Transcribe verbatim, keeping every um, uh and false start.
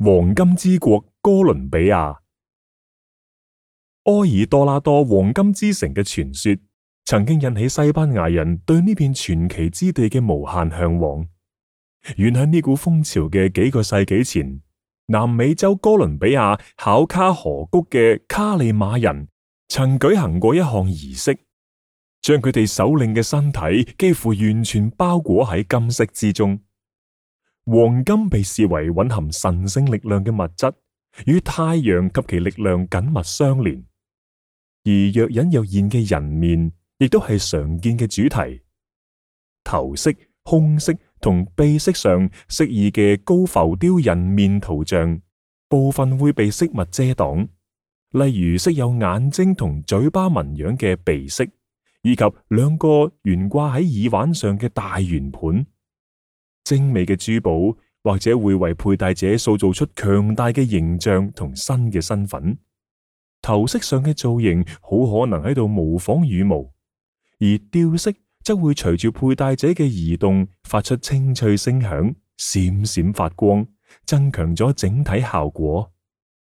黃金之國哥倫比亞。埃爾多拉多黃金之城嘅傳說，曾經引起西班牙人對呢片傳奇之地嘅無限向往。遠喺呢股風潮嘅幾個世紀前，南美洲哥倫比亞考卡河谷嘅卡利馬人曾舉行過一項儀式，將佢哋首領嘅身體幾乎完全包裹喺金色之中。黃金被視為蘊含神聖力量嘅物質，與太陽及其力量緊密相連。而若隱若現嘅人面，亦都係常見嘅主題。頭飾、胸飾同臂飾上適宜嘅高浮雕人面圖像，部分會被飾物遮擋，例如飾有眼睛同嘴巴紋樣嘅鼻飾，以及兩個懸掛喺耳環上嘅大圓盤。精美嘅珠寶或者會為佩戴者塑造出強大嘅形象同新嘅身份。頭飾上嘅造型好可能喺度模仿羽毛，而吊飾則會隨住佩戴者嘅移動發出清脆聲響，閃閃發光，增強咗整體效果。